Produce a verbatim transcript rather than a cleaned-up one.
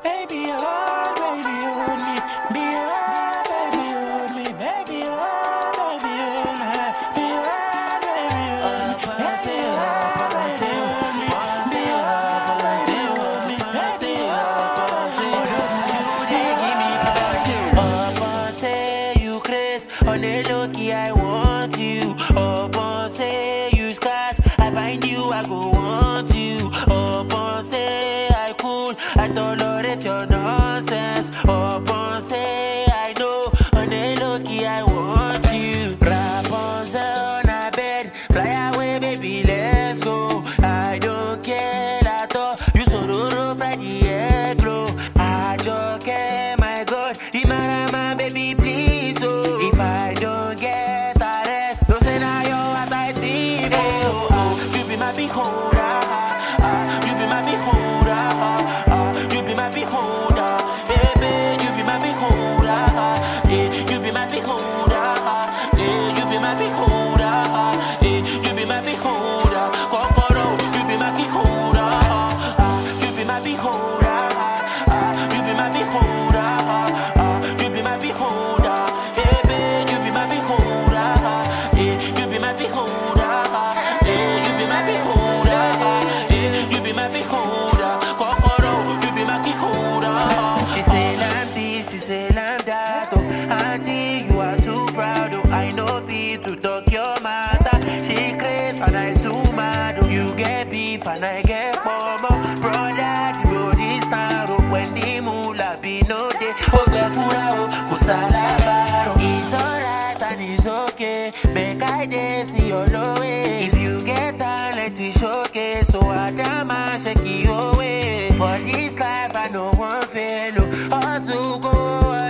Baby, hold, baby, hold me. Be hold, baby, hold me. Baby, hold, baby, hold me. Be hold, baby, hold me. Baby, hold, baby, hold me. Be hold, baby, hold me. Baby, hold, baby, Upon say you craze, on a low-key I want you. Upon say you scarce, I find you, I go want you. Upon say I cool, I tolerate your nonsense. Upon say I know, on a low-key I want you. Rapunzel on a bed, fly away baby, let's go. I don't care at all, you so do fry the egg glow. I just care, my God, Imarama baby please oh. If I don't get a rest, no say now you what I think oh, oh. You be my beholder, ah, ah. You be my beholder, ah, ah. You be my beholder, baby, you be my beholder, ah, eh. You be my beholder, ah, eh. You be my beholder, ah, eh. You be my beholder, Kokoro, you be my beholder, ah, ah. You be my beholder, ah, ah. You be my beholder, ah, ah. You be my beholder, baby, you be my beholder, ah, eh. You be my beholder, ah, eh. You be my beholder, ah, eh. You be my beholder, Kokoro, you be my beholder. She say I'm this, she say I'm that, oh. Auntie, you are too proud, oh. I know fit to talk your matter. She crazy and I too mad, oh. You get beef and I get bomb, oh. Brother, the road is narrow. When the moolah be no day, oh the fura, oh, kusalabaro. It's alright and it's okay. Make I dance in your low way. If you get talent, you showcase. So I damn I shake you away. For this life, I know one fail. Oh, also go.